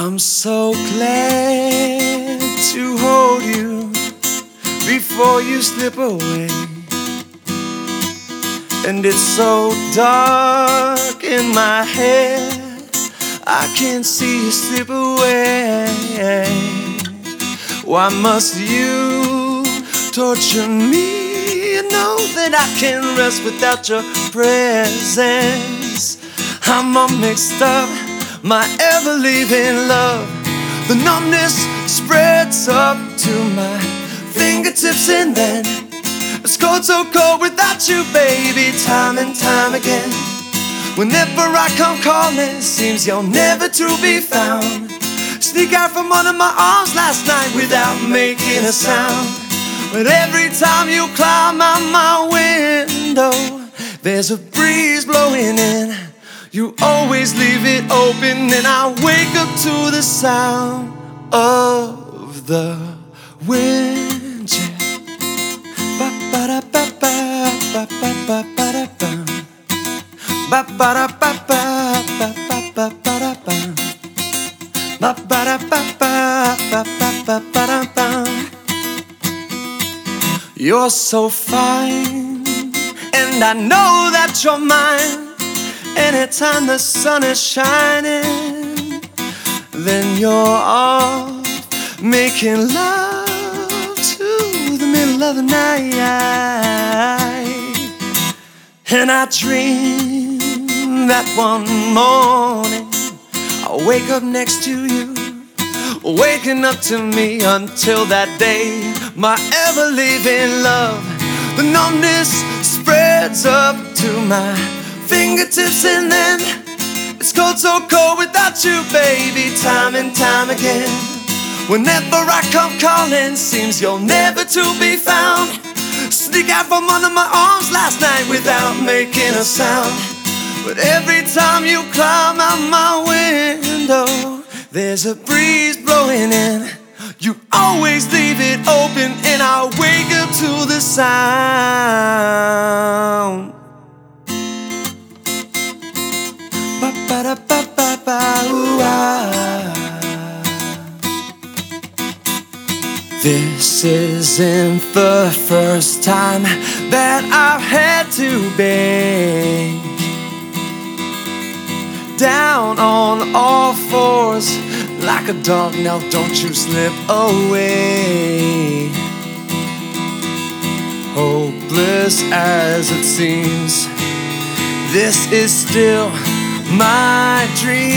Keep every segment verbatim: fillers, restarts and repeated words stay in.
I'm so glad to hold you before you slip away. And it's so dark in my head, I can't see you slip away. Why must you torture me? You know that I can't rest without your presence. I'm all mixed up, my ever-leaving love. The numbness spreads up to my fingertips, and then it's cold, so cold without you, baby. Time and time again, whenever I come calling, seems you're never to be found. Sneak out from under my arms last night without making a sound. But every time you climb out my window, there's a breeze blowing in. You always leave it open, and I wake up to the sound of the wind. Ba ba da ba ba ba ba ba ba da ba. Ba ba da ba ba ba ba ba ba da ba. Ba ba da ba ba ba ba ba ba da ba. You're so fine, and I know that you're mine. Anytime the sun is shining, then you're off making love to the middle of the night. And I dream that one morning I'll wake up next to you, waking up to me. Until that day, my ever-leaving love, the numbness spreads up to my fingertips, and then it's cold, so cold without you, baby. Time and time again, whenever I come calling, seems you're never to be found. Sneak out from under my arms last night without making a sound. But every time you climb out my window, there's a breeze blowing in. You always leave it open, and I wake up to the sound. Ba ba da ba ba ba ooh ah. This isn't the first time that I've had to beg down on all fours like a dog. Now don't you slip away. Hopeless as it seems, this is still my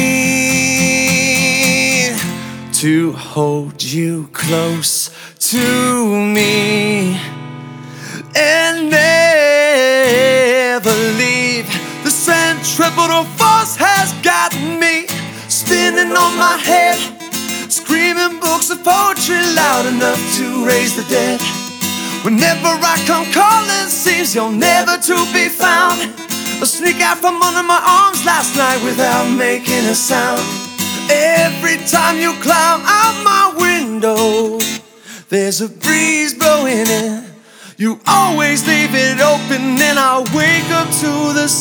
dream, to hold you close to me and never leave. The centripetal force has got me spinning on my head, screaming books of poetry loud enough to raise the dead. Whenever I come calling, seems you're never to be found. I sneak out from under my arms last night without making a sound. Every time you climb out my window, there's a breeze blowing in. You always leave it open, and I wake up to the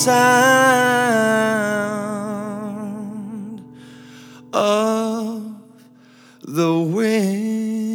sound of the wind.